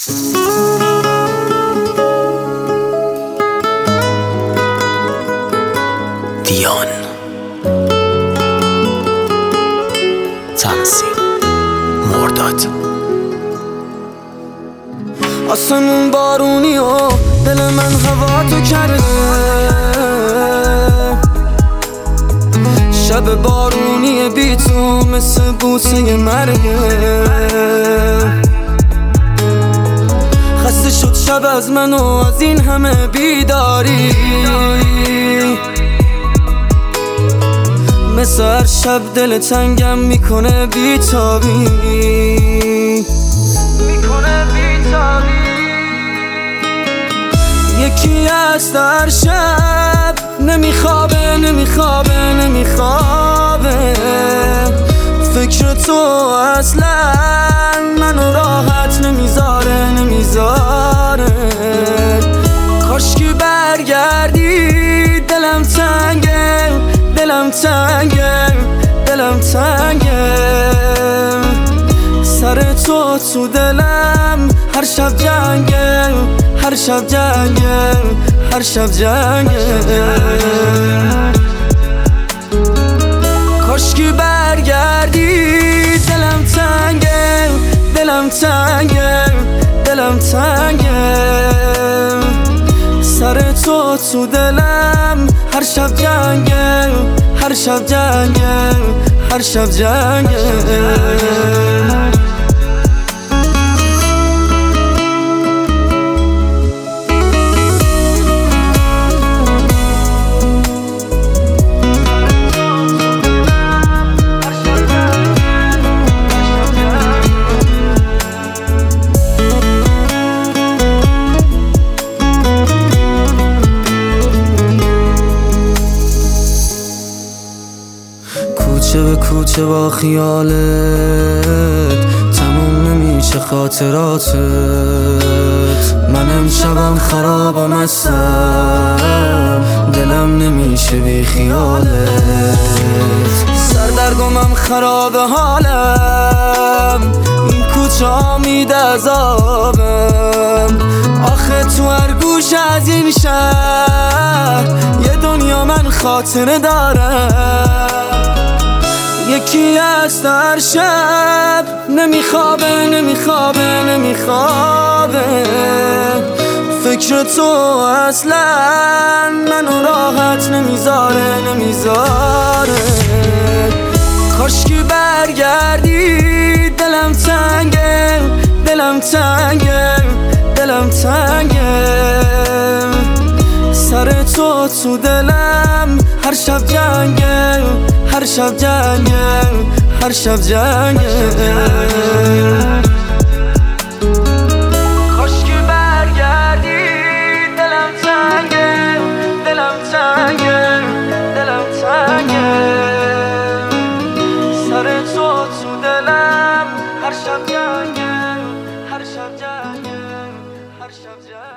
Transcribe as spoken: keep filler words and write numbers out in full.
دیان تنظیم مرداد. آسمون بارونی و دل من هوا تو کرده، شب بارونی بی تو مثل بوسه مرگه. خسته شد شب از من و از این همه بیداری، مثل هر شب دل تنگم میکنه بیتابی، میکنه بیتابی. یکی از هر شب نمیخوابه نمیخوابه نمیخوابه، فکر تو اصلا منو راحت نمیذاره نمیذاره. کاشکی برگردی، دلم تنگه دلم تنگه دلم تنگه. سر تو تو دلم هر شب جنگه، هر شب جنگه هر شب جنگه. کاشکی برگردی، دلم تنگه دلم تنگه دلم تنگه. سر تو تو دلم هر شب جنگه، هر شب جنگه هر شب جنگه. کوچه به کوچه با خیالت تموم نمیشه خاطراتت. من امشبم خرابم هستم، دلم نمیشه بی خیالت. سردرگمم خراب حالم، این کوچه ها میده عذابم. آخه تو هر گوش از این شهر یه دنیا من خاطره دارم. یکی از هر شب نمیخوابه نمیخوابه نمیخوابه، فکر تو اصلا منو راحت نمیذاره نمیذاره. کاشکی برگردی، دلم تنگه دلم تنگه دلم تنگه. سر تو تو دلم هر شب جنگه، هر شب جنگه هر شب جنگه. کاشکی برگردی، دلم تنگه دلم تنگه دلم تنگه. سر تو تو دلم هر شب جنگه، هر شب جنگه هر شب جنگه.